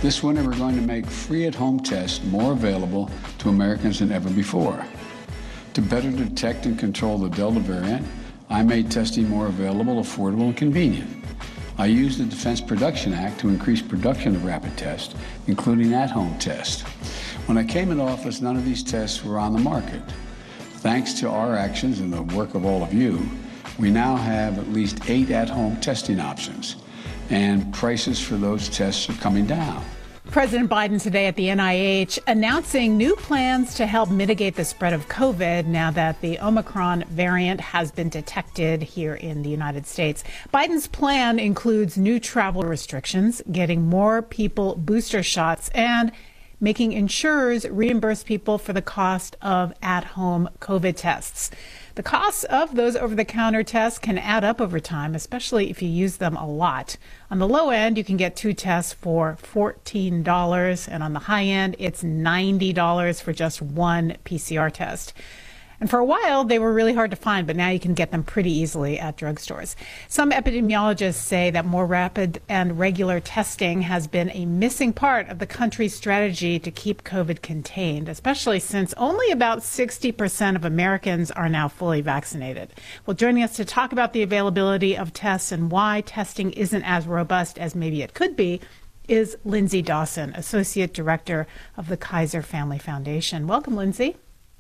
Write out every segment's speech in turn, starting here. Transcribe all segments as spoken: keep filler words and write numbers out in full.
This winter, we're going to make free at-home tests more available to Americans than ever before. To better detect and control the Delta variant, I made testing more available, affordable, and convenient. I used the Defense Production Act to increase production of rapid tests, including at-home tests. When I came into office, none of these tests were on the market. Thanks to our actions and the work of all of you, we now have at least eight at-home testing options, and prices for those tests are coming down. President Biden today at the N I H announcing new plans to help mitigate the spread of COVID now that the Omicron variant has been detected here in the United States. Biden's plan includes new travel restrictions, getting more people booster shots, and making insurers reimburse people for the cost of at-home COVID tests. The costs of those over-the-counter tests can add up over time, especially if you use them a lot. On the low end, you can get two tests for fourteen dollars, and on the high end, it's ninety dollars for just one P C R test. And for a while, they were really hard to find, but now you can get them pretty easily at drugstores. Some epidemiologists say that more rapid and regular testing has been a missing part of the country's strategy to keep COVID contained, especially since only about sixty percent of Americans are now fully vaccinated. Well, joining us to talk about the availability of tests and why testing isn't as robust as maybe it could be is Lindsay Dawson, Associate Director of the Kaiser Family Foundation. Welcome, Lindsay.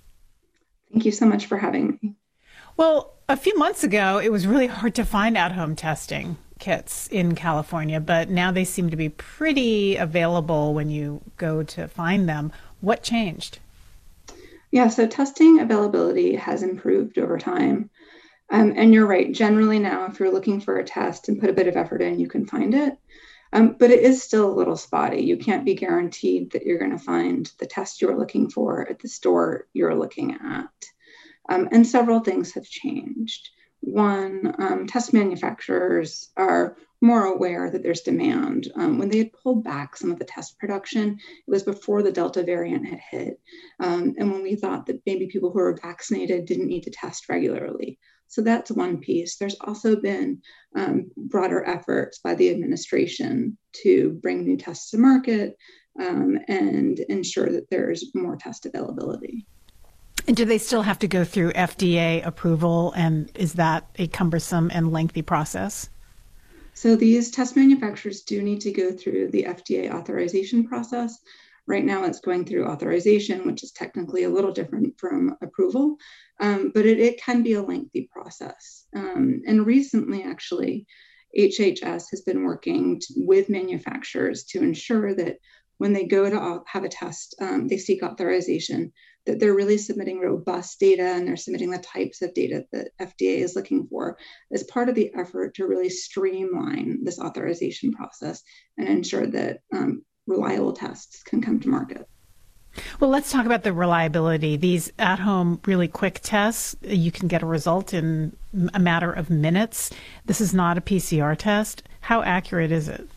Thank you so much for having me. Well, a few months ago, it was really hard to find at-home testing kits in California, but now they seem to be pretty available when you go to find them. What changed? Yeah, so testing availability has improved over time. Um, and you're right, generally now, if you're looking for a test and put a bit of effort in, you can find it. Um, but it is still a little spotty. You can't be guaranteed that you're going to find the test you're looking for at the store you're looking at. Um, and several things have changed. One, um, test manufacturers are more aware that there's demand. Um, when they had pulled back some of the test production, it was before the Delta variant had hit. Um, and when we thought that maybe people who were vaccinated didn't need to test regularly. So that's one piece. There's also been um, broader efforts by the administration to bring new tests to market um, and ensure that there's more test availability. And do they still have to go through F D A approval? And is that a cumbersome and lengthy process? So these test manufacturers do need to go through the F D A authorization process. Right now it's going through authorization, which is technically a little different from approval, um, but it, it can be a lengthy process. Um, and recently, actually, H H S has been working to, with manufacturers to ensure that when they go to have a test, um, they seek authorization, that they're really submitting robust data and they're submitting the types of data that F D A is looking for as part of the effort to really streamline this authorization process and ensure that um, reliable tests can come to market. Well, let's talk about the reliability. These at-home really quick tests, you can get a result in a matter of minutes. This is not a P C R test. How accurate is it?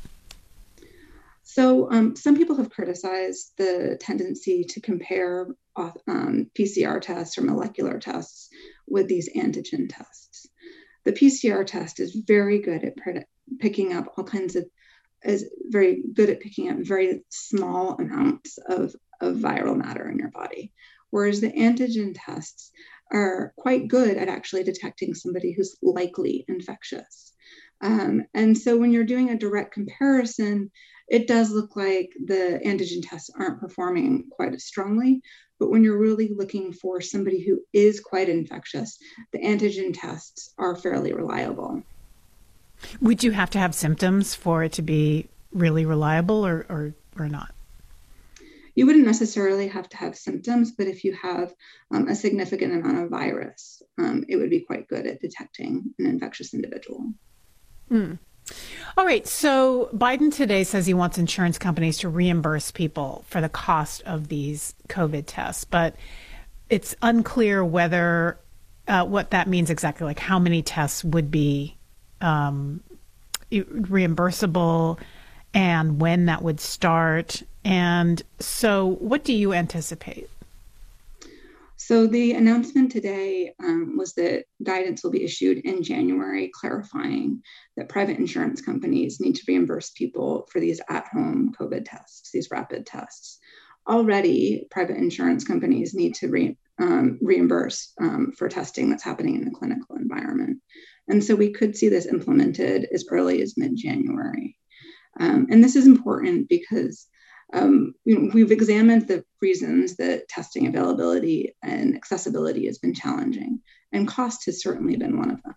So um, some people have criticized the tendency to compare um, P C R tests or molecular tests with these antigen tests. The P C R test is very good at pred- picking up all kinds of is very good at picking up very small amounts of, of viral matter in your body, whereas the antigen tests are quite good at actually detecting somebody who's likely infectious. Um, and so when you're doing a direct comparison, it does look like the antigen tests aren't performing quite as strongly, but when you're really looking for somebody who is quite infectious, the antigen tests are fairly reliable. Would you have to have symptoms for it to be really reliable or, or, or not? You wouldn't necessarily have to have symptoms, but if you have um, a significant amount of virus, um, it would be quite good at detecting an infectious individual. Mm. All right. So Biden today says he wants insurance companies to reimburse people for the cost of these COVID tests, but it's unclear whether uh, what that means exactly, like how many tests would be um, reimbursable and when that would start. And so what do you anticipate? So the announcement today um, was that guidance will be issued in January, clarifying that private insurance companies need to reimburse people for these at-home COVID tests, these rapid tests. Already, private insurance companies need to re, um, reimburse um, for testing that's happening in the clinical environment. And so we could see this implemented as early as mid-January. Um, and this is important because um, you know, we've examined the reasons that testing availability and accessibility has been challenging, and cost has certainly been one of them.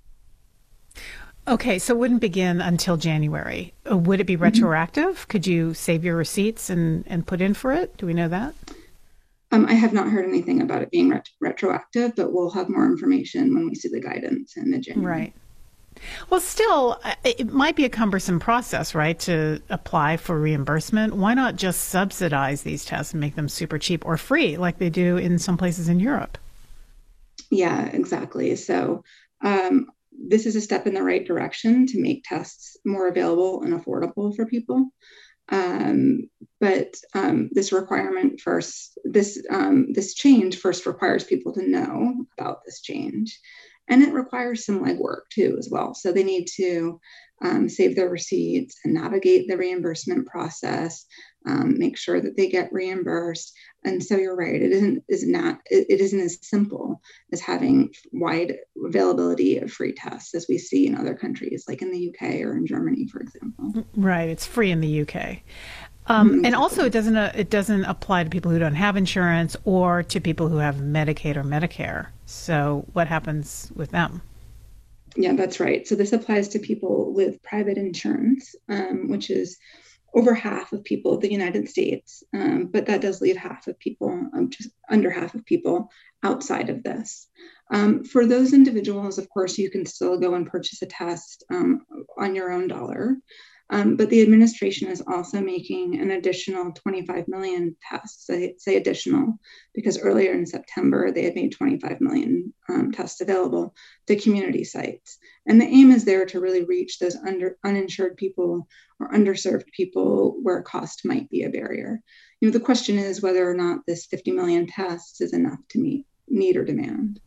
Okay, so it wouldn't begin until January. Uh, Would it be retroactive? Mm-hmm. Could you save your receipts and, and put in for it? Do we know that? Um, I have not heard anything about it being ret- retroactive, but we'll have more information when we see the guidance in mid-January. Right. Well, still, it might be a cumbersome process, right, to apply for reimbursement. Why not just subsidize these tests and make them super cheap or free like they do in some places in Europe? Yeah, exactly. So um, this is a step in the right direction to make tests more available and affordable for people. Um, but um, this requirement first, this um, this change first requires people to know about this change. And it requires some legwork too, as well. So they need to um, save their receipts and navigate the reimbursement process, um, make sure that they get reimbursed. And so you're right, it isn't is not it, it isn't as simple as having wide availability of free tests as we see in other countries, like in the U K or in Germany, for example. Right, it's free in the U K. Um, mm-hmm. And also, it doesn't uh, it doesn't apply to people who don't have insurance or to people who have Medicaid or Medicare. So what happens with them? Yeah, that's right. So this applies to people with private insurance, um, which is over half of people in the United States. Um, but that does leave half of people, um, just under half of people outside of this. Um, for those individuals, of course, you can still go and purchase a test um, on your own dollar. Um, but the administration is also making an additional twenty-five million tests. I say additional because earlier in September, they had made twenty-five million um, tests available to community sites. And the aim is there to really reach those under, uninsured people or underserved people where cost might be a barrier. You know, the question is whether or not this fifty million tests is enough to meet need or demand.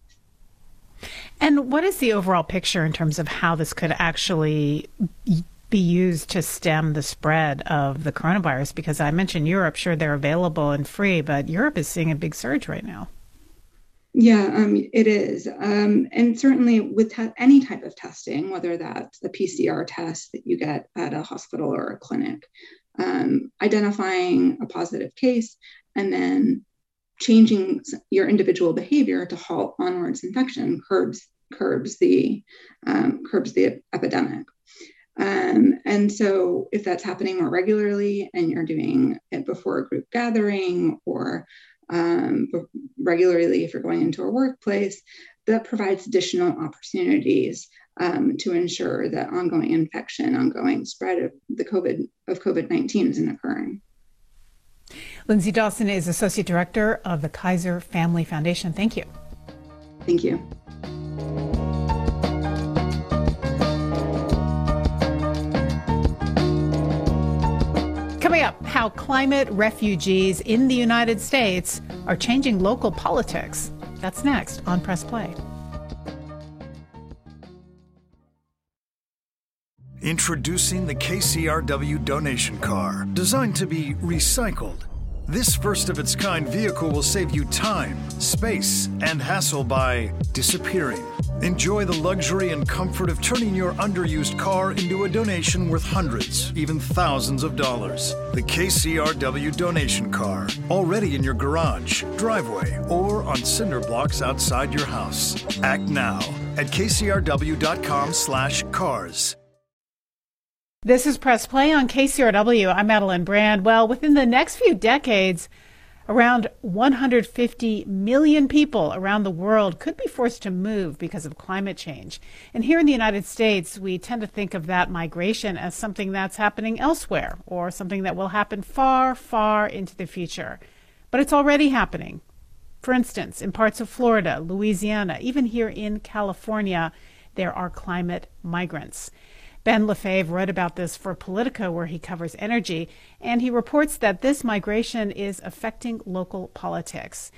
And what is the overall picture in terms of how this could actually be used to stem the spread of the coronavirus? Because I mentioned Europe, sure, they're available and free, but Europe is seeing a big surge right now. Yeah, um, it is. Um, and certainly with te- any type of testing, whether that's a P C R test that you get at a hospital or a clinic, um, identifying a positive case and then changing your individual behavior to halt onwards infection curbs curbs the um, curbs the epidemic. Um, and so if that's happening more regularly and you're doing it before a group gathering or um, regularly if you're going into a workplace, that provides additional opportunities um, to ensure that ongoing infection, ongoing spread of the COVID of COVID nineteen isn't occurring. Lindsay Dawson is Associate Director of the Kaiser Family Foundation. Thank you. Thank you. Coming up, how climate refugees in the United States are changing local politics. That's next on Press Play. Introducing the K C R W donation car, designed to be recycled. This first-of-its-kind vehicle will save you time, space, and hassle by disappearing. Enjoy the luxury and comfort of turning your underused car into a donation worth hundreds, even thousands of dollars. The K C R W donation car, already in your garage, driveway, or on cinder blocks outside your house. Act now at kcrw.com slash cars. This is Press Play on K C R W. I'm Madeline Brand. Well, within the next few decades, around one hundred fifty million people around the world could be forced to move because of climate change. And here in the United States, we tend to think of that migration as something that's happening elsewhere or something that will happen far, far into the future. But it's already happening. For instance, in parts of Florida, Louisiana, even here in California, there are climate migrants. Ben Lefebvre wrote about this for Politico, where he covers energy, and he reports that this migration is affecting local politics.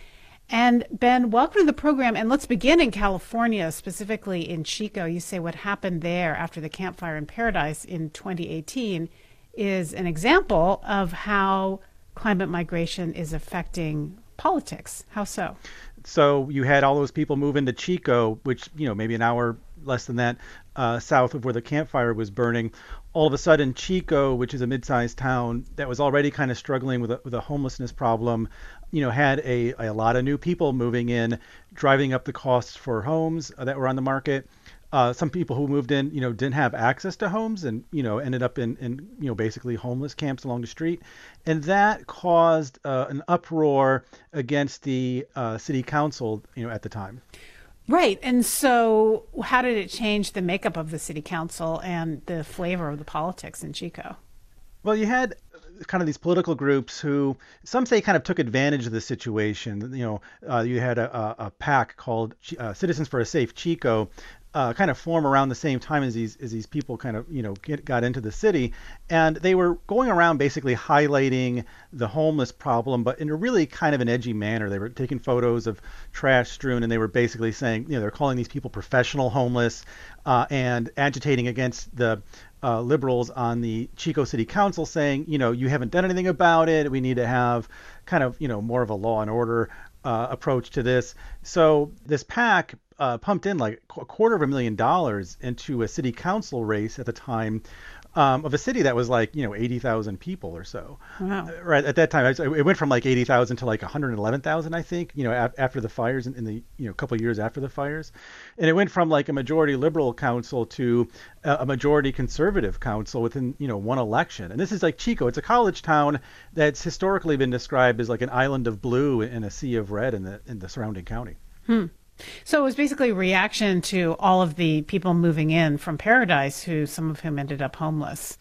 And Ben, welcome to the program. And let's begin in California, specifically in Chico. You say what happened there after the Camp Fire in Paradise in twenty eighteen is an example of how climate migration is affecting politics. How so? So you had all those people move into Chico, which, you know, maybe an hour less than that, uh, south of where the Camp Fire was burning. All of a sudden, Chico, which is a mid-sized town that was already kind of struggling with a, with a homelessness problem, you know, had a, a lot of new people moving in, driving up the costs for homes that were on the market. Uh, some people who moved in, you know, didn't have access to homes and, you know, ended up in, in you know, basically homeless camps along the street. And that caused uh, an uproar against the uh, city council, you know, at the time. Right. And so how did it change the makeup of the city council and the flavor of the politics in Chico? Well, you had kind of these political groups who some say kind of took advantage of the situation. You know, uh, you had a, a, a PAC called uh, Citizens for a Safe Chico, Uh, kind of form around the same time as these as these people kind of, you know, get, got into the city. And they were going around basically highlighting the homeless problem, but in a really kind of an edgy manner. They were taking photos of trash strewn, and they were basically saying, you know, they're calling these people professional homeless uh, and agitating against the uh, liberals on the Chico City Council, saying, you know, you haven't done anything about it. We need to have kind of, you know, more of a law and order uh, approach to this. So this PAC Uh, pumped in like a quarter of a million dollars into a city council race at the time um, of a city that was like, you know, eighty thousand people or so. Wow. Uh, right at that time, it went from like eighty thousand to like one hundred eleven thousand, I think, you know, af- after the fires in, in the, you know, couple of years after the fires. And it went from like a majority liberal council to a, a majority conservative council within, you know, one election. And this is like Chico. It's a college town that's historically been described as like an island of blue in a sea of red in the in the surrounding county. Hmm. So it was basically a reaction to all of the people moving in from Paradise, who some of whom ended up homeless,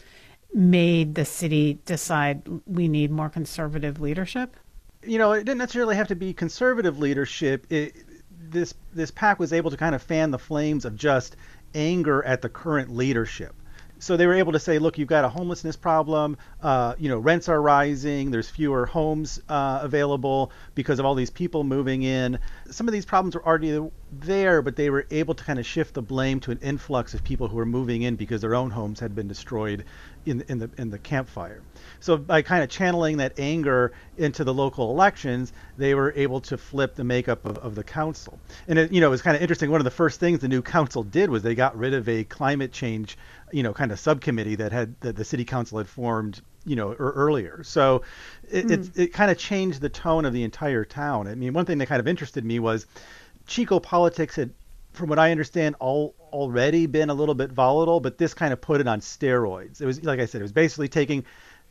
made the city decide we need more conservative leadership? You know, it didn't necessarily have to be conservative leadership. It, this this PAC was able to kind of fan the flames of just anger at the current leadership. So they were able to say, look, you've got a homelessness problem. Uh, you know, rents are rising. There's fewer homes uh, available because of all these people moving in. Some of these problems were already there, but they were able to kind of shift the blame to an influx of people who were moving in because their own homes had been destroyed in, in the in the Camp Fire. So by kind of channeling that anger into the local elections, they were able to flip the makeup of, of the council. And it, you know, it was kind of interesting. One of the first things the new council did was they got rid of a climate change, you know, kind of subcommittee that had that the city council had formed, you know, er, earlier. So it, mm. it it kind of changed the tone of the entire town. I mean, one thing that kind of interested me was Chico politics had, from what I understand, all already been a little bit volatile, but this kind of put it on steroids. It was, like I said, it was basically taking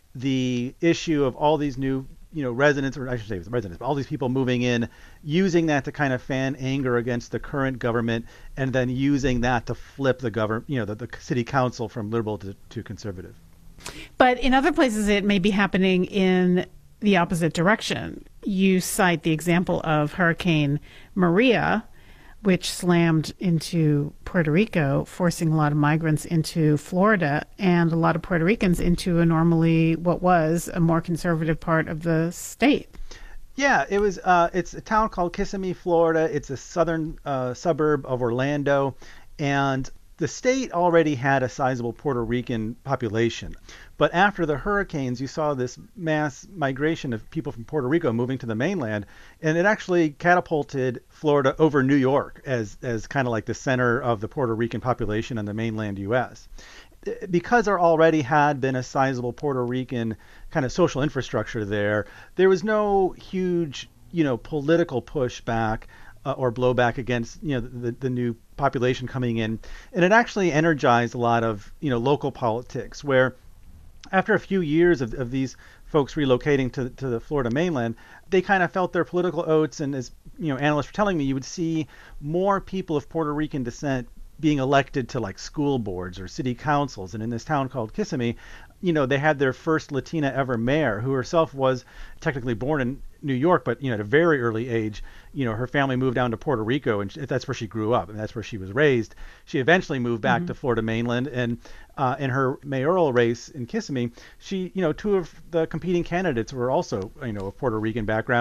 the issue of all these new, you know, residents, or I should say residents, but all these people moving in, using that to kind of fan anger against the current government, and then using that to flip the government, you know, the, the city council from liberal to, to conservative. But in other places, it may be happening in the opposite direction. You cite the example of Hurricane Maria, which slammed into Puerto Rico, forcing a lot of migrants into Florida and a lot of Puerto Ricans into a normally what was a more conservative part of the state. Yeah, it was. Uh, it's a town called Kissimmee, Florida. It's a southern uh, suburb of Orlando, and the state already had a sizable Puerto Rican population. But after the hurricanes, you saw this mass migration of people from Puerto Rico moving to the mainland, and it actually catapulted Florida over New York as as kind of like the center of the Puerto Rican population in the mainland U S Because there already had been a sizable Puerto Rican kind of social infrastructure there, there was no huge, you know, political pushback uh, or blowback against, you know, the, the new population coming in. And it actually energized a lot of, you know, local politics, where after a few years of, of these folks relocating to, to the Florida mainland, they kind of felt their political oats. And as, you know, analysts were telling me, you would see more people of Puerto Rican descent being elected to like school boards or city councils. And in this town called Kissimmee, you know, they had their first Latina ever mayor, who herself was technically born in New York, but, you know, at a very early age, you know, her family moved down to Puerto Rico, and that's where she grew up, and that's where she was raised. She eventually moved back mm-hmm. to Florida mainland, and uh, in her mayoral race in Kissimmee, she, you know, two of the competing candidates were also, you know, of Puerto Rican background.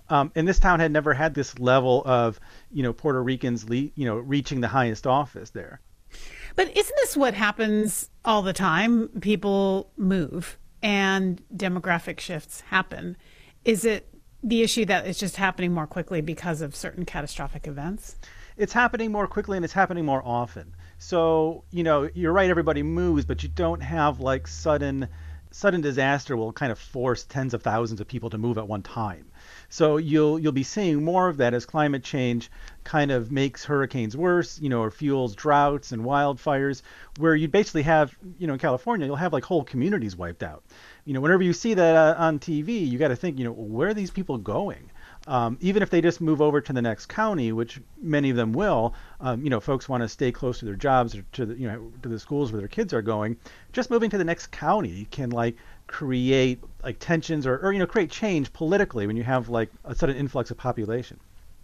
Um, and this town had never had this level of, you know, Puerto Ricans, le- you know, reaching the highest office there. But isn't this what happens all the time? People move and demographic shifts happen. Is it the issue that it's just happening more quickly because of certain catastrophic events? It's happening more quickly and it's happening more often. So, you know, you're right, everybody moves, but you don't have like sudden sudden disaster will kind of force tens of thousands of people to move at one time. So you'll you'll be seeing more of that as climate change kind of makes hurricanes worse, you know, or fuels droughts and wildfires, where you basically have, you know, in California, you'll have like whole communities wiped out. You know, whenever you see that uh, on T V, you got to think, you know, where are these people going? Um, even if they just move over to the next county, which many of them will, um, you know, folks want to stay close to their jobs or to the, you know, to the schools where their kids are going. Just moving to the next county can like create like tensions or, or you know, create change politically when you have like a sudden influx of population.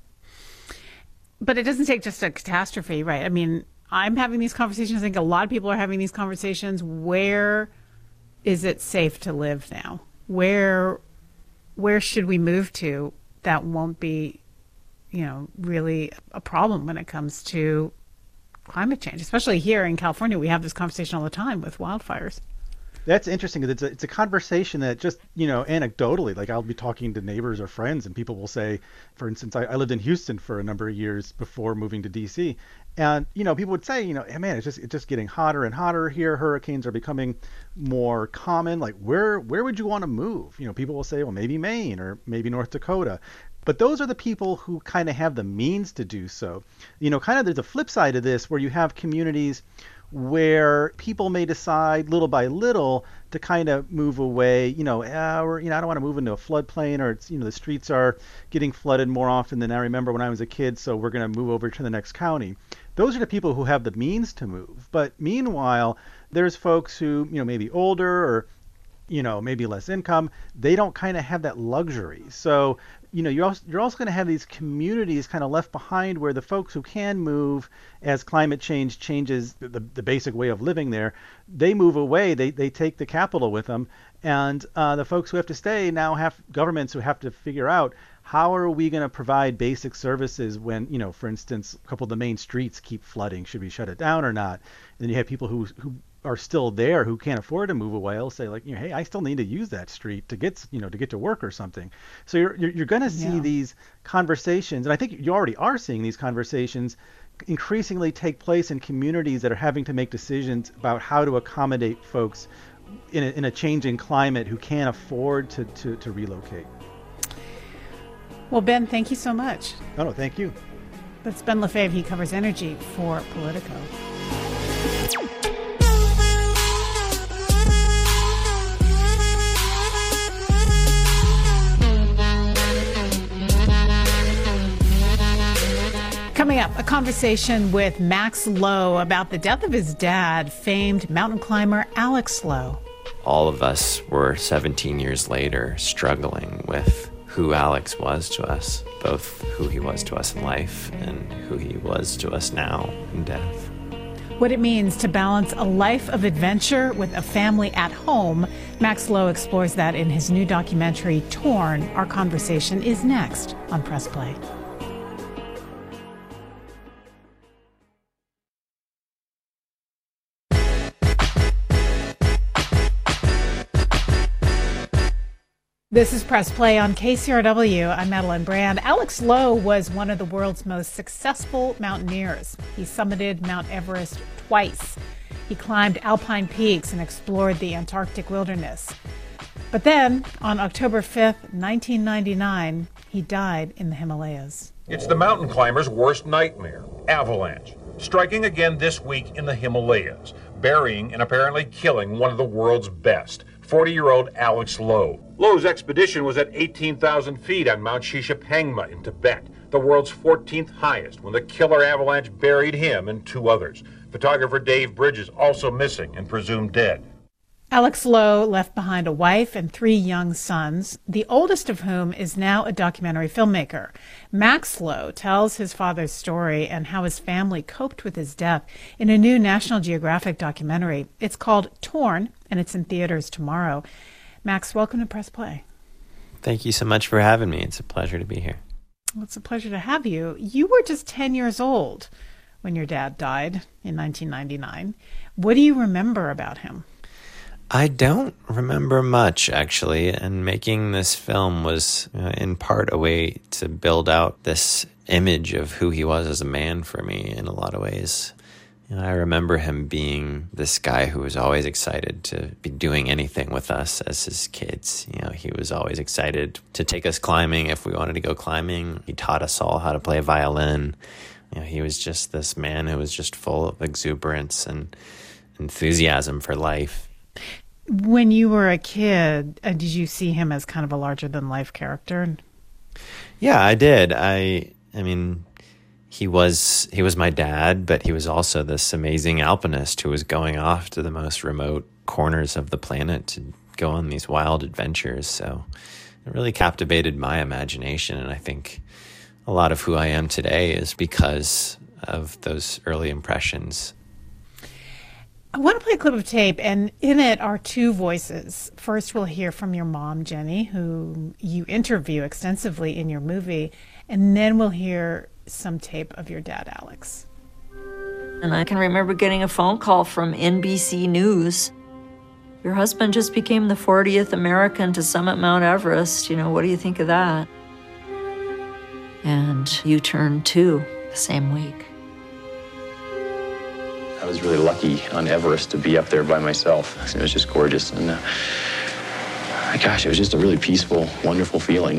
But it doesn't take just a catastrophe, right? I mean, I'm having these conversations. I think a lot of people are having these conversations. Where is it safe to live now? Where, where should we move to that won't be, you know, really a problem when it comes to climate change? Especially here in California, we have this conversation all the time with wildfires. That's interesting because it's a, it's a conversation that just, you know, anecdotally, like I'll be talking to neighbors or friends and people will say, for instance, I, I lived in Houston for a number of years before moving to D C. And, you know, people would say, you know, hey, man, it's just it's just getting hotter and hotter here. Hurricanes are becoming more common. Like, where where would you want to move? You know, people will say, well, maybe Maine or maybe North Dakota. But those are the people who kind of have the means to do so. You know, kind of there's a flip side of this where you have communities where people may decide little by little to kind of move away, you know, uh, or, you know, I don't want to move into a floodplain, or it's, you know, the streets are getting flooded more often than I remember when I was a kid, so we're going to move over to the next county. Those are the people who have the means to move. But meanwhile, there's folks who, you know, maybe older or, you know, maybe less income, they don't kind of have that luxury. So, you know, you're also, you're also going to have these communities kind of left behind where the folks who can move as climate change changes the, the, the basic way of living there, they move away, they, they take the capital with them. And uh, the folks who have to stay now have governments who have to figure out how are we going to provide basic services when, you know, for instance, a couple of the main streets keep flooding. Should we shut it down or not? And then you have people who who are still there who can't afford to move away. They'll say like, you know, hey, I still need to use that street to get, you know, to get to work or something. So you're you're, you're going to see Yeah. these conversations, and I think you already are seeing these conversations increasingly take place in communities that are having to make decisions about how to accommodate folks in a, in a changing climate who can't afford to, to, to relocate. Well, Ben, thank you so much. No, no, thank you. That's Ben Lefebvre. He covers energy for Politico. Coming up, a conversation with Max Lowe about the death of his dad, famed mountain climber Alex Lowe. All of us were seventeen years later struggling with who Alex was to us, both who he was to us in life and who he was to us now in death. What it means to balance a life of adventure with a family at home. Max Lowe explores that in his new documentary, Torn. Our conversation is next on Press Play. This is Press Play on K C R W. I'm Madeline Brand. Alex Lowe was one of the world's most successful mountaineers. He summited Mount Everest twice. He climbed alpine peaks and explored the Antarctic wilderness. But then, on October fifth, nineteen ninety-nine, he died in the Himalayas. It's the mountain climber's worst nightmare, avalanche, striking again this week in the Himalayas, burying and apparently killing one of the world's best, forty-year-old Alex Lowe. Lowe's expedition was at eighteen thousand feet on Mount Shishapangma in Tibet, the world's fourteenth highest, when the killer avalanche buried him and two others. Photographer Dave Bridges also missing and presumed dead. Alex Lowe left behind a wife and three young sons, the oldest of whom is now a documentary filmmaker. Max Lowe tells his father's story and how his family coped with his death in a new National Geographic documentary. It's called Torn, and it's in theaters tomorrow. Max, welcome to Press Play. Thank you so much for having me. It's a pleasure to be here. Well, it's a pleasure to have you. You were just ten years old when your dad died in nineteen ninety-nine. What do you remember about him? I don't remember much, actually, and making this film was uh, in part a way to build out this image of who he was as a man for me in a lot of ways. You know, I remember him being this guy who was always excited to be doing anything with us as his kids. You know, he was always excited to take us climbing if we wanted to go climbing. He taught us all how to play violin. You know, he was just this man who was just full of exuberance and enthusiasm for life. When you were a kid, uh, did you see him as kind of a larger-than-life character? Yeah, I did. I, I mean, he was he was my dad, but he was also this amazing alpinist who was going off to the most remote corners of the planet to go on these wild adventures. So it really captivated my imagination, and I think a lot of who I am today is because of those early impressions. I want to play a clip of tape, and in it are two voices. First, we'll hear from your mom, Jenny, who you interview extensively in your movie, and then we'll hear some tape of your dad, Alex. And I can remember getting a phone call from N B C News. Your husband just became the fortieth American to summit Mount Everest. You know, what do you think of that? And you turned two the same week. I was really lucky on Everest to be up there by myself. It was just gorgeous. And uh, gosh, it was just a really peaceful, wonderful feeling.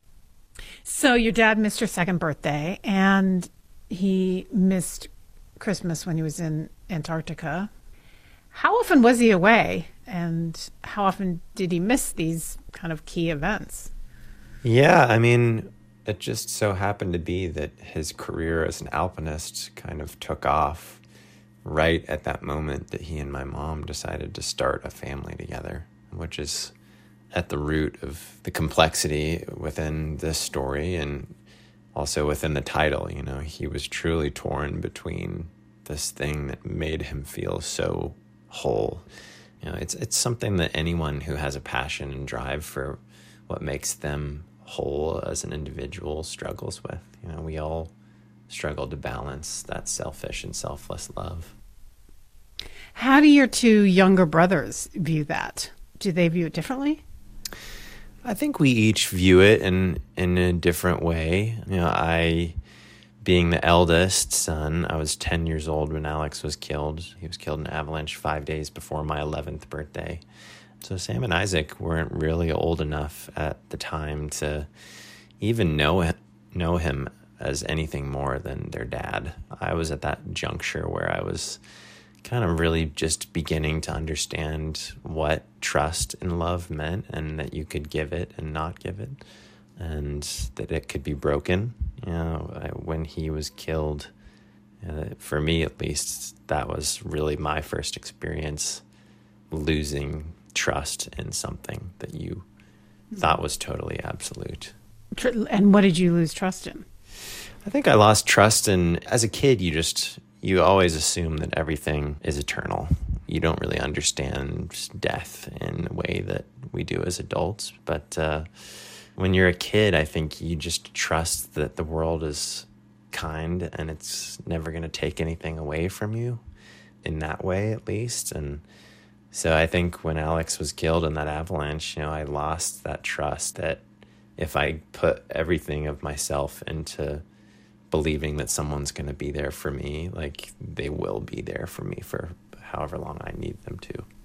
So your dad missed your second birthday, and he missed Christmas when he was in Antarctica. How often was he away, and how often did he miss these kind of key events? Yeah, I mean, it just so happened to be that his career as an alpinist kind of took off right at that moment that he and my mom decided to start a family together, which is at the root of the complexity within this story and also within the title. You know, he was truly torn between this thing that made him feel so whole. You know, it's it's something that anyone who has a passion and drive for what makes them whole as an individual struggles with. You know, we all struggle to balance that selfish and selfless love. How do your two younger brothers view that? Do they view it differently? I think we each view it in in a different way. You know, I, being the eldest son, I was ten years old when Alex was killed. He was killed in an avalanche five days before my eleventh birthday. So Sam and Isaac weren't really old enough at the time to even know him, know him as anything more than their dad. I was at that juncture where I was kind of really just beginning to understand what trust and love meant, and that you could give it and not give it, and that it could be broken. You know, I, when he was killed, uh, for me at least, that was really my first experience losing trust in something that you thought was totally absolute. And what did you lose trust in? I think I lost trust in, as a kid, you just, you always assume that everything is eternal. You don't really understand death in the way that we do as adults. But uh, when you're a kid, I think you just trust that the world is kind and it's never going to take anything away from you, in that way at least. And so I think when Alex was killed in that avalanche, you know, I lost that trust that if I put everything of myself into believing that someone's going to be there for me, like they will be there for me for however long I need them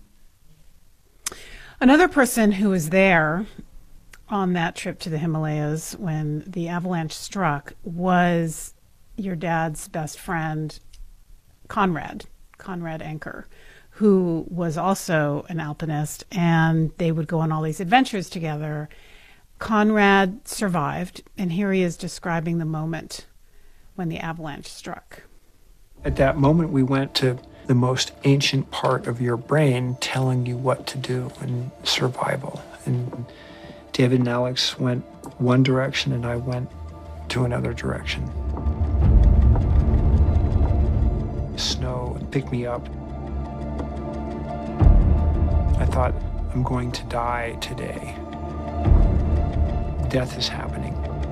to. Another person who was there on that trip to the Himalayas when the avalanche struck was your dad's best friend, Conrad, Conrad Anker, who was also an alpinist, and they would go on all these adventures together. Conrad survived, and here he is describing the moment when the avalanche struck. At that moment, we went to the most ancient part of your brain telling you what to do in survival. And David and Alex went one direction, and I went to another direction. Snow picked me up. I thought, I'm going to die today. death is happening.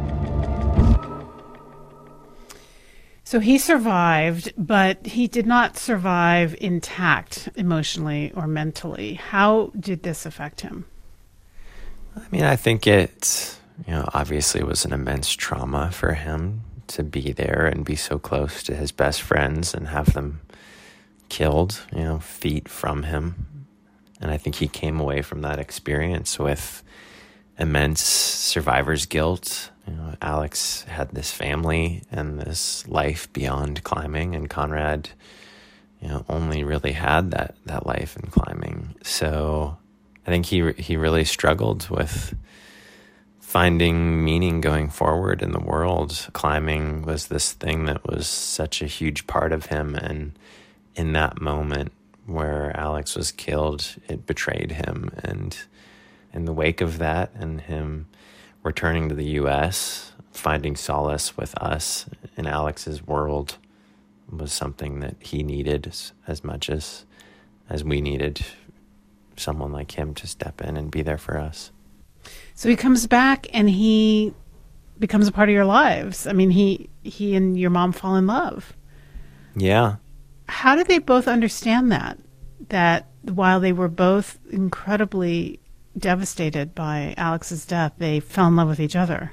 So he survived, but he did not survive intact emotionally or mentally. How did this affect him? I mean, I think it, you know, obviously was an immense trauma for him to be there and be so close to his best friends and have them killed, you know, feet from him. And I think he came away from that experience with immense survivor's guilt. You know, Alex had this family and this life beyond climbing, and Conrad, you know, only really had that, that life in climbing. So I think he he really struggled with finding meaning going forward in the world. Climbing was this thing that was such a huge part of him, and in that moment where Alex was killed, it betrayed him. And in the wake of that, and him returning to the U S, finding solace with us in Alex's world was something that he needed as, as much as as we needed someone like him to step in and be there for us. So he comes back and he becomes a part of your lives. I mean, he he and your mom fall in love. Yeah. How did they both understand that? That while they were both incredibly devastated by Alex's death, they fell in love with each other?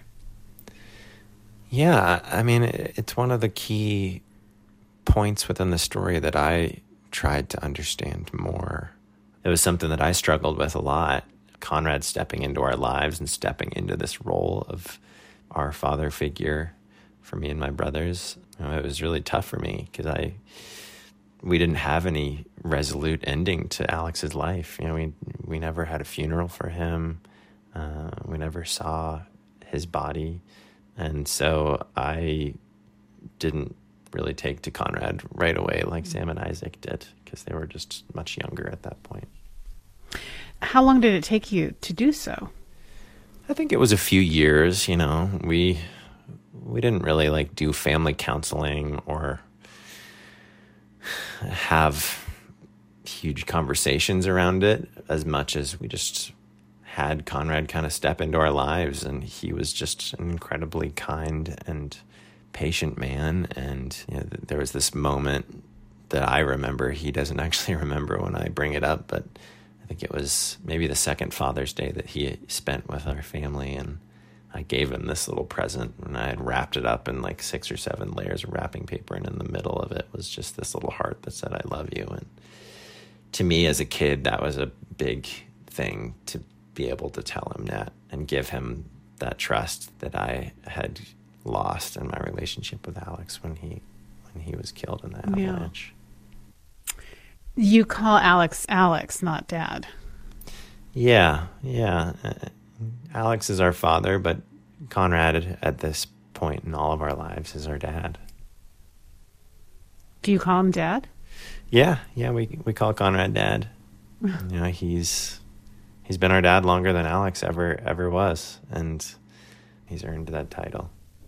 Yeah, I mean, it's one of the key points within the story that I tried to understand more. It was something that I struggled with a lot. Conrad stepping into our lives and stepping into this role of our father figure for me and my brothers. You know, it was really tough for me because I we didn't have any resolute ending to Alex's life. You know, we we never had a funeral for him. Uh, we never saw his body. And so I didn't really take to Conrad right away like Sam and Isaac did, because they were just much younger at that point. How long did it take you to do so? I think it was a few years. You know, we we didn't really like do family counseling or have huge conversations around it as much as we just had Conrad kind of step into our lives. And he was just an incredibly kind and patient man. And you know, there was this moment that I remember. He doesn't actually remember when I bring it up, but I think it was maybe the second Father's Day that he spent with our family, and I gave him this little present, and I had wrapped it up in like six or seven layers of wrapping paper, and in the middle of it was just this little heart that said, "I love you." And to me as a kid, that was a big thing to be able to tell him that and give him that trust that I had lost in my relationship with Alex when he when he was killed in that avalanche. Yeah. You call Alex Alex, not Dad. Yeah, yeah. Uh, Alex is our father, but Conrad at this point in all of our lives is our dad. Do you call him Dad? Yeah, yeah, we we call Conrad Dad. You know, he's he's been our dad longer than Alex ever ever was, and he's earned that title.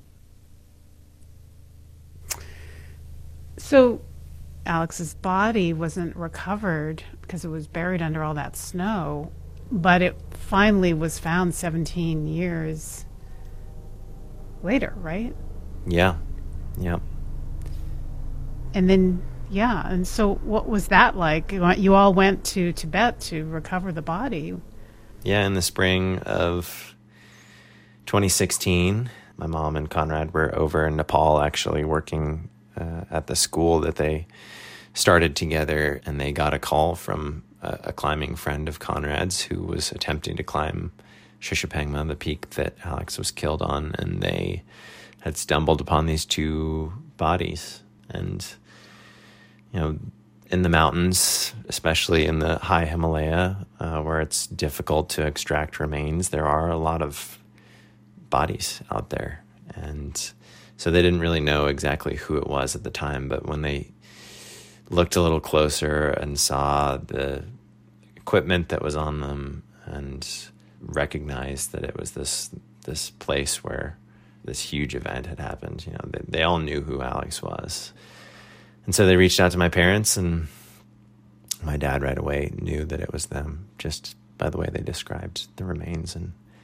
So Alex's body wasn't recovered because it was buried under all that snow, but it finally was found seventeen years later, right? Yeah, yeah. And then, yeah, and so what was that like? You all went to Tibet to recover the body. Yeah, in the spring of twenty sixteen, my mom and Conrad were over in Nepal actually working uh, at the school that they started together, and they got a call from a, a climbing friend of Conrad's who was attempting to climb Shishapangma, the peak that Alex was killed on, and they had stumbled upon these two bodies. And, you know, in the mountains, especially in the high Himalaya, uh, where it's difficult to extract remains, there are a lot of bodies out there. And so they didn't really know exactly who it was at the time, but when they looked a little closer and saw the equipment that was on them and recognized that it was this this place where this huge event had happened, you know, they, they all knew who Alex was. And so they reached out to my parents, and my dad right away knew that it was them just by the way they described the remains. And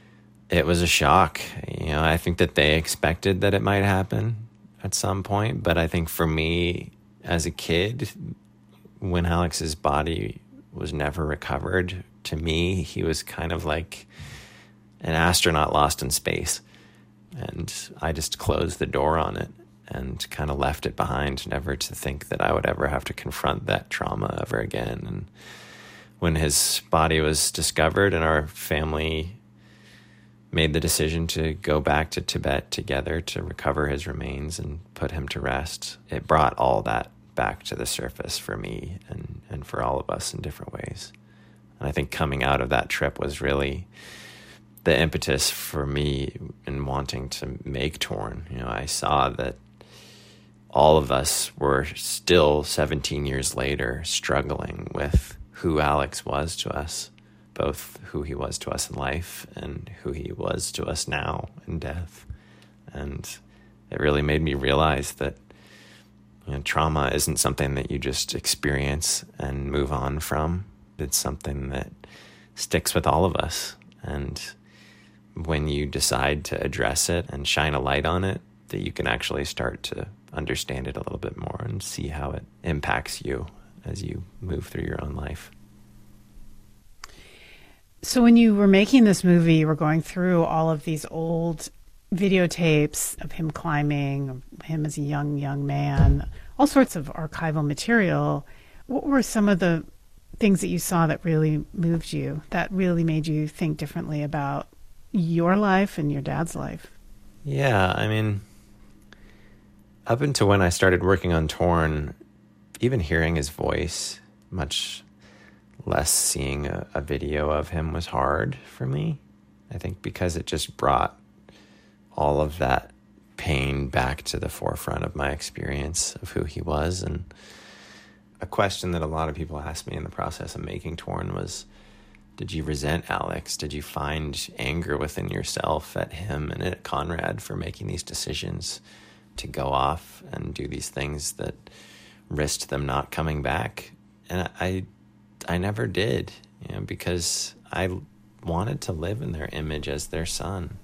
it was a shock. You know, I think that they expected that it might happen at some point, but I think for me as a kid, when Alex's body was never recovered, to me, he was kind of like an astronaut lost in space. And I just closed the door on it and kind of left it behind, never to think that I would ever have to confront that trauma ever again. And when his body was discovered and our family made the decision to go back to Tibet together to recover his remains and put him to rest, it brought all that back to the surface for me and, and for all of us in different ways. And I think coming out of that trip was really the impetus for me in wanting to make Torn. You know, I saw that all of us were still seventeen years later struggling with who Alex was to us, both who he was to us in life and who he was to us now in death. And it really made me realize that, you know, trauma isn't something that you just experience and move on from. It's something that sticks with all of us. And when you decide to address it and shine a light on it, that you can actually start to understand it a little bit more and see how it impacts you as you move through your own life. So when you were making this movie, you were going through all of these old videotapes of him climbing, of him as a young, young man, all sorts of archival material. What were some of the things that you saw that really moved you, that really made you think differently about your life and your dad's life? Yeah, I mean, up until when I started working on Torn, even hearing his voice, much less seeing a, a video of him, was hard for me. I think because it just brought all of that pain back to the forefront of my experience of who he was. And a question that a lot of people asked me in the process of making Torn was, did you resent Alex? Did you find anger within yourself at him and at Conrad for making these decisions to go off and do these things that risked them not coming back? And I I never did, you know, because I wanted to live in their image as their son.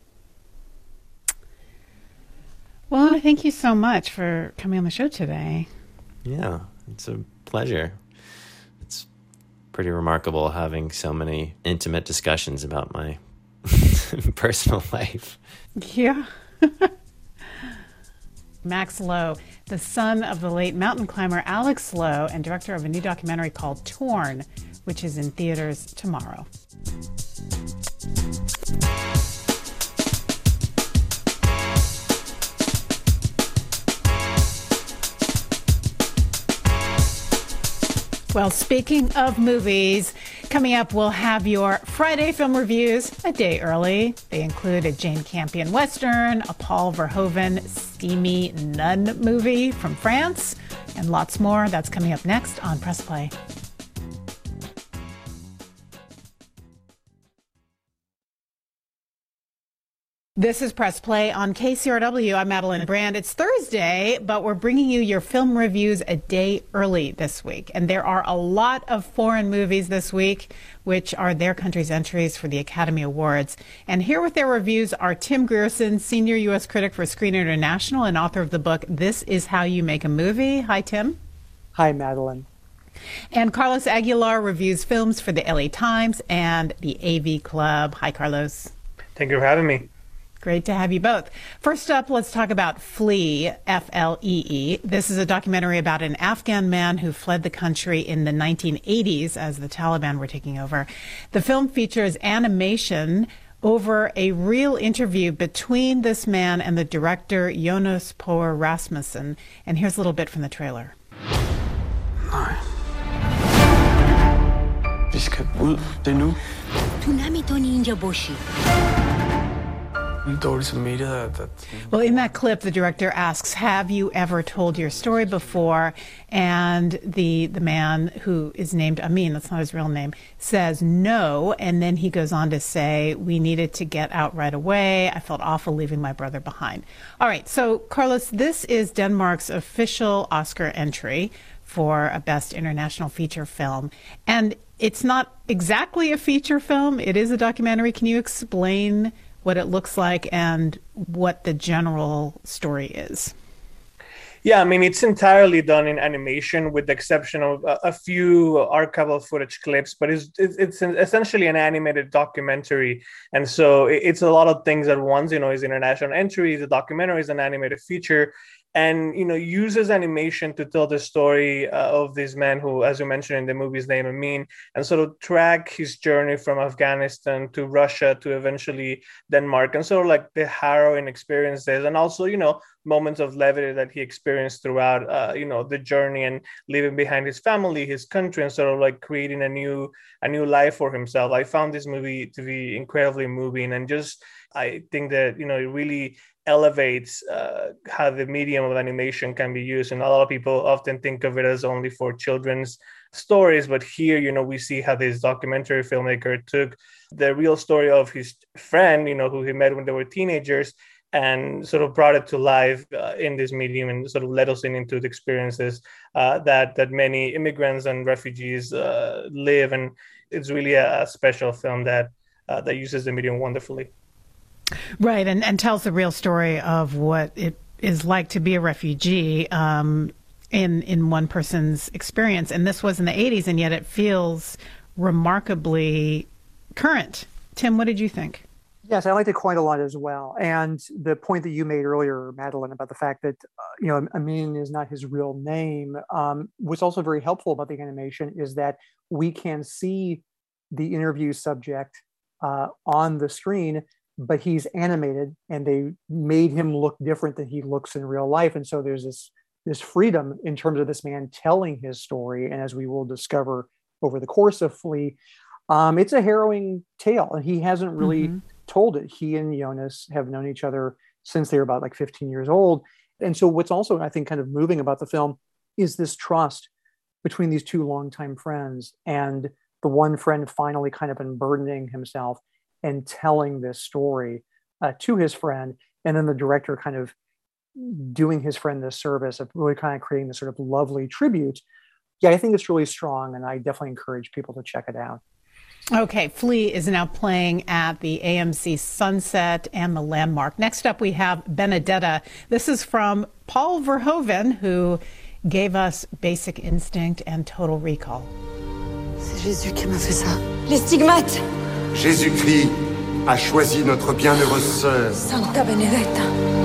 Well, thank you so much for coming on the show today. Yeah, it's a pleasure. It's pretty remarkable having so many intimate discussions about my personal life. Yeah. Max Lowe, the son of the late mountain climber Alex Lowe and director of a new documentary called Torn, which is in theaters tomorrow. Well, speaking of movies, coming up, we'll have your Friday film reviews a day early. They include a Jane Campion Western, a Paul Verhoeven steamy nun movie from France, and lots more. That's coming up next on Press Play. This is Press Play on K C R W. I'm Madeline Brand. It's Thursday, but we're bringing you your film reviews a day early this week. And there are a lot of foreign movies this week, which are their country's entries for the Academy Awards. And here with their reviews are Tim Grierson, senior U S critic for Screen International and author of the book, This Is How You Make a Movie. Hi, Tim. Hi, Madeline. And Carlos Aguilar reviews films for the L A Times and the A V Club. Hi, Carlos. Thank you for having me. Great to have you both. First up, let's talk about Flee, F L E E. This is a documentary about an Afghan man who fled the country in the nineteen eighties as the Taliban were taking over. The film features animation over a real interview between this man and the director Jonas Poer Rasmussen. And here's a little bit from the trailer. Vi skal ud. Det er nu. Well, in that clip, the director asks, have you ever told your story before? And the the man, who is named Amin, that's not his real name, says no. And then he goes on to say, we needed to get out right away. I felt awful leaving my brother behind. All right, so Carlos, this is Denmark's official Oscar entry for a Best International Feature Film. And it's not exactly a feature film. It is a documentary. Can you explain what it looks like and what the general story is? Yeah, I mean, it's entirely done in animation with the exception of a, a few archival footage clips, but it's, it's, it's an, essentially an animated documentary. And so it, it's a lot of things at once, you know, it's international entry, it's a documentary, it's an animated feature, and, you know, uses animation to tell the story uh, of this man who, as you mentioned in the movie, is named Amin, and sort of track his journey from Afghanistan to Russia to eventually Denmark, and sort of like the harrowing experiences, and also, you know, moments of levity that he experienced throughout, uh, you know, the journey and leaving behind his family, his country, and sort of like creating a new, a new life for himself. I found this movie to be incredibly moving, and just, I think that, you know, it really elevates uh, how the medium of animation can be used. And a lot of people often think of it as only for children's stories, but here, you know, we see how this documentary filmmaker took the real story of his friend, you know, who he met when they were teenagers, and sort of brought it to life uh, in this medium, and sort of let us in into the experiences uh, that that many immigrants and refugees uh, live. And it's really a, a special film that uh, that uses the medium wonderfully. Right, and, and tells the real story of what it is like to be a refugee um, in in one person's experience. And this was in the eighties, and yet it feels remarkably current. Tim, what did you think? Yes, I liked it quite a lot as well. And the point that you made earlier, Madeline, about the fact that, uh, you know, Amin is not his real name, um, what's also very helpful about the animation is that we can see the interview subject uh, on the screen, but he's animated and they made him look different than he looks in real life. And so there's this, this freedom in terms of this man telling his story. And as we will discover over the course of Flee, um, it's a harrowing tale, and he hasn't really mm-hmm. told it. He and Jonas have known each other since they were about like fifteen years old. And so what's also, I think, kind of moving about the film is this trust between these two longtime friends, and the one friend finally kind of unburdening himself and telling this story uh, to his friend, and then the director kind of doing his friend this service of really kind of creating this sort of lovely tribute. Yeah, I think it's really strong, and I definitely encourage people to check it out. Okay, Flee is now playing at the A M C Sunset and the Landmark. Next up, we have Benedetta. This is from Paul Verhoeven, who gave us Basic Instinct and Total Recall. C'est Jésus qui m'a fait ça. Les stigmates. Jésus-Christ a choisi notre bienheureuse sœur. Santa Benedetta.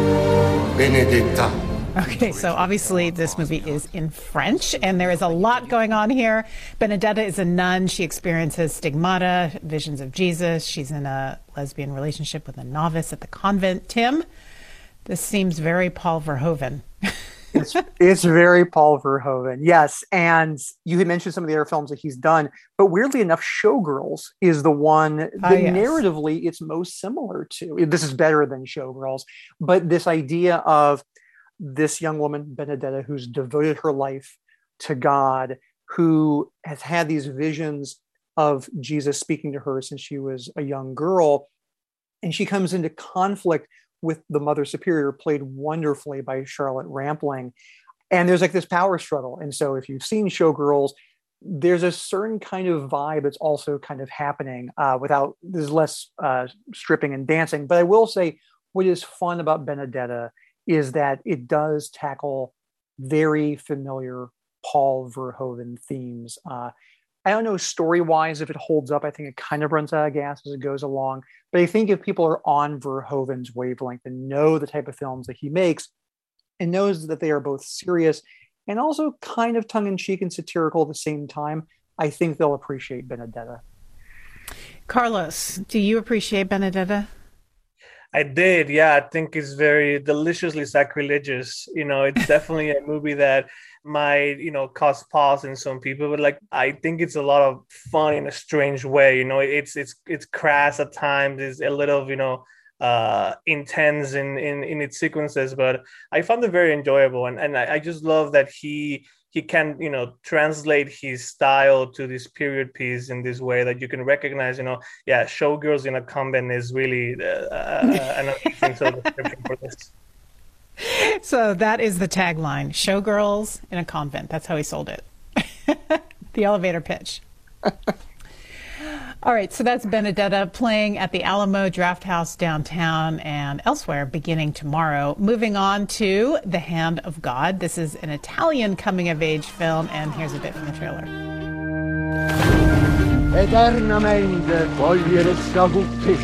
Benedetta. Okay, so obviously this movie is in French, and there is a lot going on here. Benedetta is a nun. She experiences stigmata, visions of Jesus. She's in a lesbian relationship with a novice at the convent. Tim, this seems very Paul Verhoeven. it's, it's very Paul Verhoeven, yes. And you had mentioned some of the other films that he's done, but weirdly enough, Showgirls is the one that ah, yes. narratively it's most similar to. This is better than Showgirls, but this idea of this young woman, Benedetta, who's devoted her life to God, who has had these visions of Jesus speaking to her since she was a young girl. And she comes into conflict with the Mother Superior, played wonderfully by Charlotte Rampling. And there's like this power struggle. And so if you've seen Showgirls, there's a certain kind of vibe that's also kind of happening uh, without, there's less uh, stripping and dancing. But I will say what is fun about Benedetta is that it does tackle very familiar Paul Verhoeven themes. Uh, I don't know story-wise if it holds up. I think it kind of runs out of gas as it goes along. But I think if people are on Verhoeven's wavelength and know the type of films that he makes and knows that they are both serious and also kind of tongue-in-cheek and satirical at the same time, I think they'll appreciate Benedetta. Carlos, do you appreciate Benedetta? I did, yeah. I think it's very deliciously sacrilegious. You know, it's definitely a movie that might, you know, cause pause in some people, but like I think it's a lot of fun in a strange way. You know, it's it's it's crass at times. It's a little, you know, uh, intense in, in in its sequences, but I found it very enjoyable, and and I, I just love that he. He can, you know, translate his style to this period piece in this way that you can recognize, you know, yeah, Showgirls in a Convent is really uh, an amazing sort of description for this. So that is the tagline, Showgirls in a Convent. That's how he sold it. The elevator pitch. All right, so that's Benedetta playing at the Alamo Drafthouse downtown and elsewhere beginning tomorrow. Moving on to The Hand of God. This is an Italian coming-of-age film, and here's a bit from the trailer. Eternamente cogliere tutti.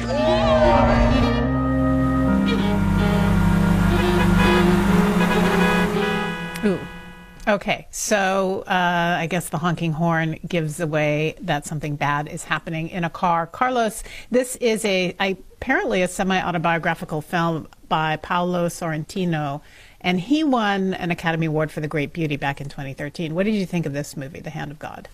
Ooh. Okay, so uh, I guess the honking horn gives away that something bad is happening in a car. Carlos, this is a I, apparently a semi-autobiographical film by Paolo Sorrentino, and he won an Academy Award for The Great Beauty back in twenty thirteen. What did you think of this movie, The Hand of God?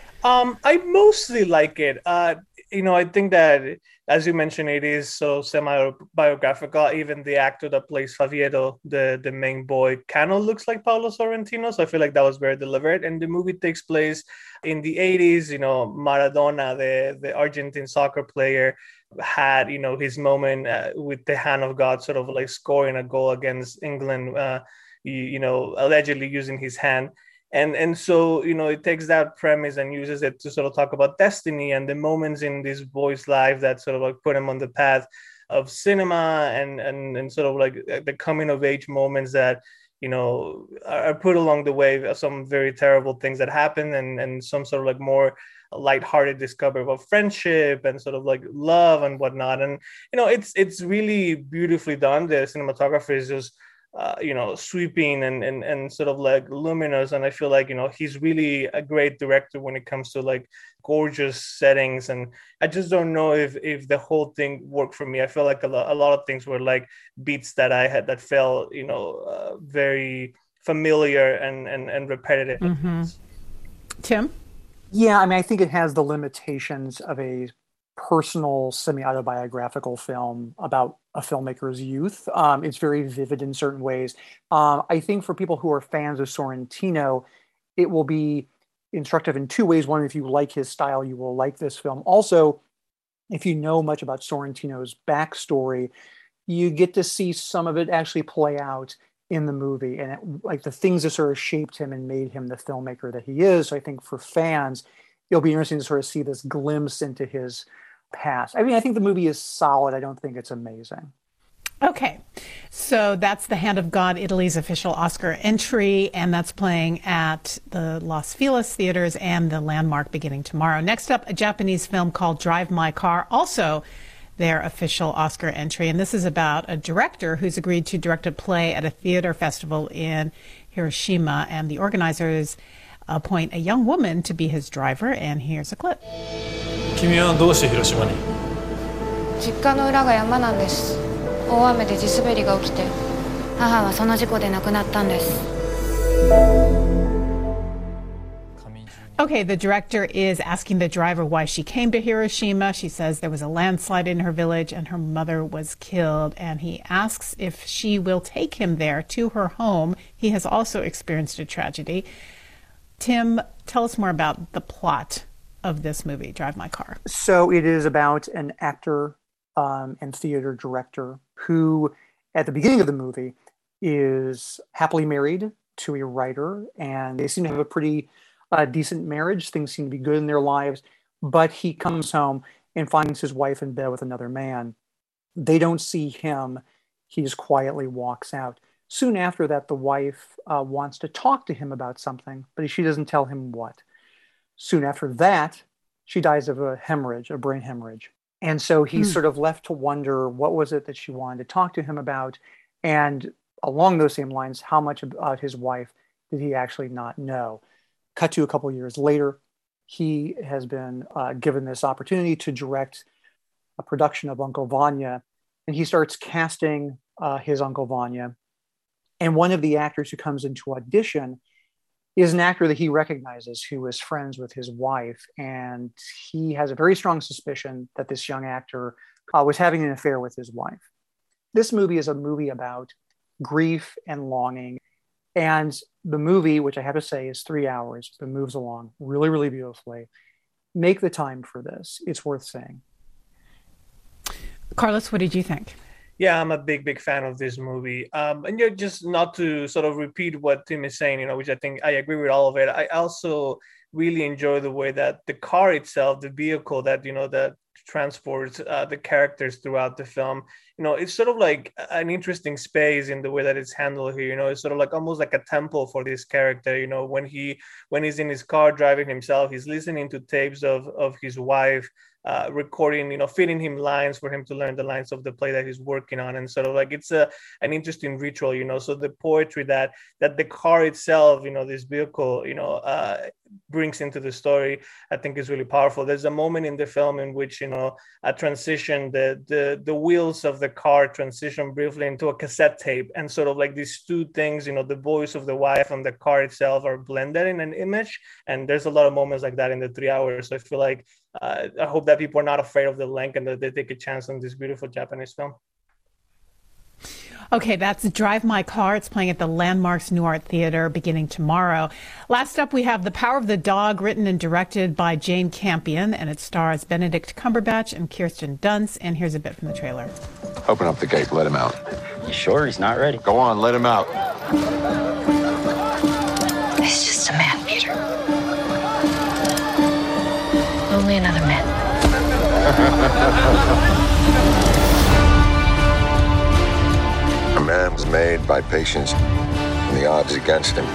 Um, I mostly like it. Uh, you know, I think that, as you mentioned, it is so semi-biographical. Even the actor that plays Favieto, the, the main boy, kind of looks like Paolo Sorrentino. So I feel like that was very deliberate. And the movie takes place in the eighties. You know, Maradona, the, the Argentine soccer player, had, you know, his moment uh, with the hand of God, sort of like scoring a goal against England, uh, you, you know, allegedly using his hand. And and so, you know, it takes that premise and uses it to sort of talk about destiny and the moments in this boy's life that sort of like put him on the path of cinema and and, and sort of like the coming of age moments that, you know, are put along the way, some very terrible things that happen and, and some sort of like more lighthearted discovery of friendship and sort of like love and whatnot. And, you know, it's it's really beautifully done. The cinematography is just Uh, you know, sweeping and, and and sort of like luminous, and I feel like, you know, he's really a great director when it comes to like gorgeous settings, and I just don't know if if the whole thing worked for me. I feel like a lot, a lot of things were like beats that I had that felt, you know, uh, very familiar and and, and repetitive. Mm-hmm. Tim? Yeah, I mean, I think it has the limitations of a personal semi-autobiographical film about a filmmaker's youth. Um, it's very vivid in certain ways. Um, I think for people who are fans of Sorrentino, it will be instructive in two ways. One, if you like his style, you will like this film. Also, if you know much about Sorrentino's backstory, you get to see some of it actually play out in the movie, and it, like the things that sort of shaped him and made him the filmmaker that he is. So I think for fans, it'll be interesting to sort of see this glimpse into his past. I mean, I think the movie is solid. I don't think it's amazing. Okay, so that's The Hand of God, Italy's official Oscar entry, and that's playing at the Los Feliz theaters and the Landmark beginning tomorrow. Next up, a Japanese film called Drive My Car, also their official Oscar entry, and this is about a director who's agreed to direct a play at a theater festival in Hiroshima, and the organizers appoint a young woman to be his driver, and here's a clip. 君はどうして広島に？ 実家の裏が山なんです。大雨で地滑りが起きて、母はその事故で亡くなったんです。 Okay, the director is asking the driver why she came to Hiroshima. She says there was a landslide in her village and her mother was killed, and he asks if she will take him there to her home. He has also experienced a tragedy. Tim, tell us more about the plot of this movie, Drive My Car. So it is about an actor um, and theater director who, at the beginning of the movie, is happily married to a writer, and they seem to have a pretty uh, decent marriage. Things seem to be good in their lives, but he comes home and finds his wife in bed with another man. They don't see him. He just quietly walks out. Soon after that, the wife uh, wants to talk to him about something, but she doesn't tell him what. Soon after that, she dies of a hemorrhage, a brain hemorrhage. And so he's mm. sort of left to wonder, what was it that she wanted to talk to him about? And along those same lines, how much about his wife did he actually not know? Cut to a couple years later, he has been uh, given this opportunity to direct a production of Uncle Vanya, and he starts casting uh, his Uncle Vanya. And one of the actors who comes into audition is an actor that he recognizes who is friends with his wife. And he has a very strong suspicion that this young actor uh, was having an affair with his wife. This movie is a movie about grief and longing. And the movie, which I have to say is three hours, but moves along really, really beautifully. Make the time for this. It's worth seeing. Carlos, what did you think? Yeah, I'm a big, big fan of this movie. Um, and you're just not to sort of repeat what Tim is saying, you know, which I think I agree with all of it. I also really enjoy the way that the car itself, the vehicle that, you know, that transports uh, the characters throughout the film, you know, it's sort of like an interesting space in the way that it's handled here. You know, it's sort of like almost like a temple for this character. You know, when he when he's in his car driving himself, he's listening to tapes of of his wife uh, recording, you know, feeding him lines for him to learn the lines of the play that he's working on, and sort of like it's a an interesting ritual. You know, so the poetry that that the car itself, you know, this vehicle, you know, uh, brings into the story, I think is really powerful. There's a moment in the film in which, you know, a transition, the the the wheels of the car transition briefly into a cassette tape, and sort of like these two things, you know, the voice of the wife and the car itself are blended in an image. And there's a lot of moments like that in the three hours. So I feel like uh, I hope that people are not afraid of the length and that they take a chance on this beautiful Japanese film. Okay, that's Drive My Car. It's playing at the Landmarks New Art Theater beginning tomorrow. Last up, we have The Power of the Dog, written and directed by Jane Campion, and it stars Benedict Cumberbatch and Kirsten Dunst. And here's a bit from the trailer. Open up the gate, let him out. You sure he's not ready? Go on, let him out. He's just a man, Peter. Only another man. A man's made by patience, and the odds against him.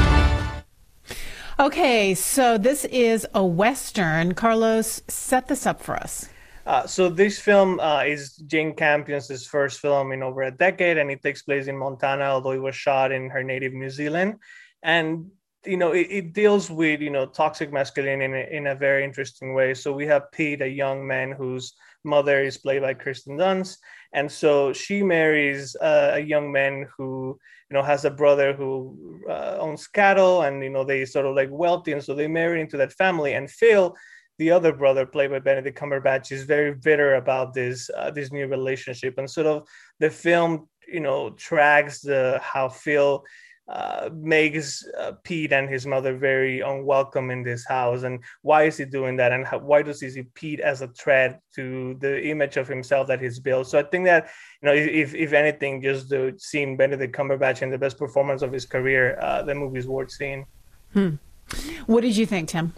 Okay, so this is a Western. Carlos, set this up for us. Uh, so this film uh, is Jane Campion's first film in over a decade, and it takes place in Montana, although it was shot in her native New Zealand. And, you know, it, it deals with, you know, toxic masculinity in a, in a very interesting way. So we have Pete, a young man whose mother is played by Kirsten Dunst. And so she marries uh, a young man who, you know, has a brother who uh, owns cattle, and, you know, they sort of like wealthy. And so they marry into that family. And Phil, the other brother played by Benedict Cumberbatch, is very bitter about this uh, this new relationship. And sort of the film, you know, tracks the how Phil uh, makes uh, Pete and his mother very unwelcome in this house. And why is he doing that? And how, why does he see Pete as a threat to the image of himself that he's built? So I think that, you know, if if anything, just the seeing Benedict Cumberbatch in the best performance of his career, uh, the movie is worth seeing. Hmm. What did you think, Tim?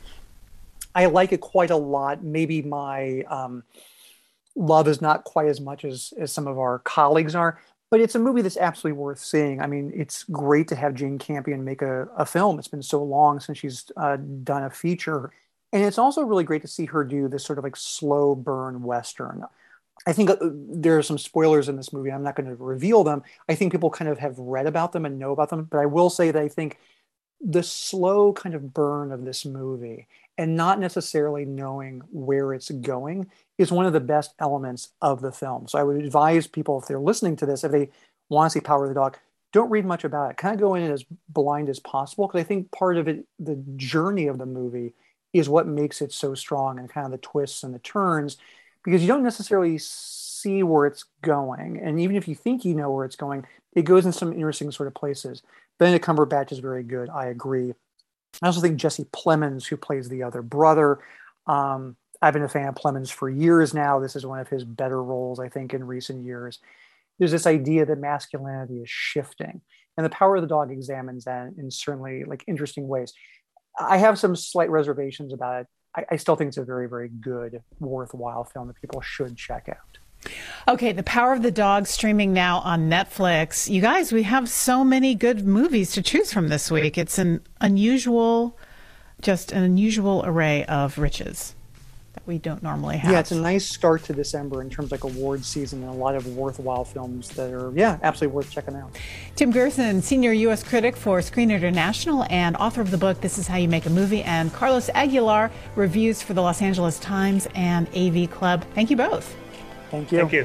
I like it quite a lot. Maybe my um, love is not quite as much as, as some of our colleagues are, but it's a movie that's absolutely worth seeing. I mean, it's great to have Jane Campion make a, a film. It's been so long since she's uh, done a feature. And it's also really great to see her do this sort of like slow burn Western. I think uh, there are some spoilers in this movie. I'm not going to reveal them. I think people kind of have read about them and know about them, but I will say that I think the slow kind of burn of this movie and not necessarily knowing where it's going is one of the best elements of the film. So I would advise people, if they're listening to this, if they want to see Power of the Dog, don't read much about it. Kind of go in as blind as possible, because I think part of it, the journey of the movie, is what makes it so strong, and kind of the twists and the turns, because you don't necessarily see where it's going. And even if you think you know where it's going, it goes in some interesting sort of places. Benedict Cumberbatch is very good. I agree. I also think Jesse Plemons, who plays the other brother, um, I've been a fan of Plemons for years now. This is one of his better roles, I think, in recent years. There's this idea that masculinity is shifting, and The Power of the Dog examines that in certainly like interesting ways. I have some slight reservations about it. I, I still think it's a very, very good, worthwhile film that people should check out. Okay, The Power of the Dog streaming now on Netflix. You guys, we have so many good movies to choose from this week. It's an unusual, just an unusual array of riches that we don't normally have. Yeah, it's a nice start to December in terms of like award season, and a lot of worthwhile films that are, yeah, absolutely worth checking out. Tim Gerson, senior U S critic for Screen International and author of the book This Is How You Make a Movie, and Carlos Aguilar, reviews for the Los Angeles Times and A V Club. Thank you both. Thank you. Thank you.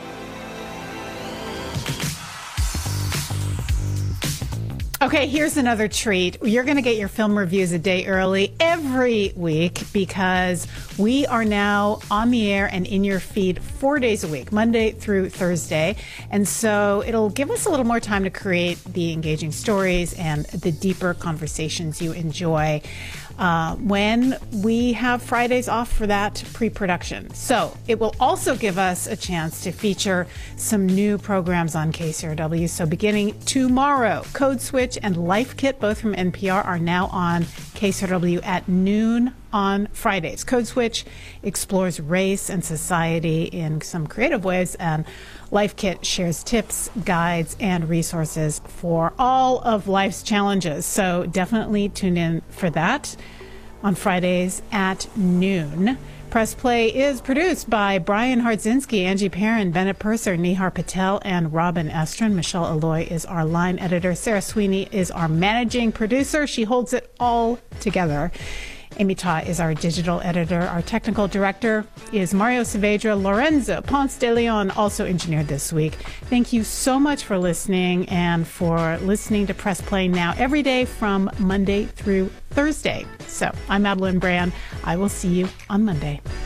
Okay, here's another treat. You're going to get your film reviews a day early every week, because we are now on the air and in your feed four days a week, Monday through Thursday. And so it'll give us a little more time to create the engaging stories and the deeper conversations you enjoy uh, when we have Fridays off for that pre-production. So it will also give us a chance to feature some new programs on K C R W. So beginning tomorrow, Code Switch Switch and Life Kit, both from N P R, are now on K C R W at noon on Fridays. Code Switch explores race and society in some creative ways, and Life Kit shares tips, guides, and resources for all of life's challenges. So definitely tune in for that on Fridays at noon. Press Play is produced by Brian Hardzinski, Angie Perrin, Bennett Purser, Nihar Patel, and Robin Estrin. Michelle Alloy is our line editor. Sarah Sweeney is our managing producer. She holds it all together. Amy Ta is our digital editor. Our technical director is Mario Saavedra. Lorenzo Ponce de Leon also engineered this week. Thank you so much for listening and for listening to Press Play now every day from Monday through Thursday. So I'm Madeline Brand. I will see you on Monday.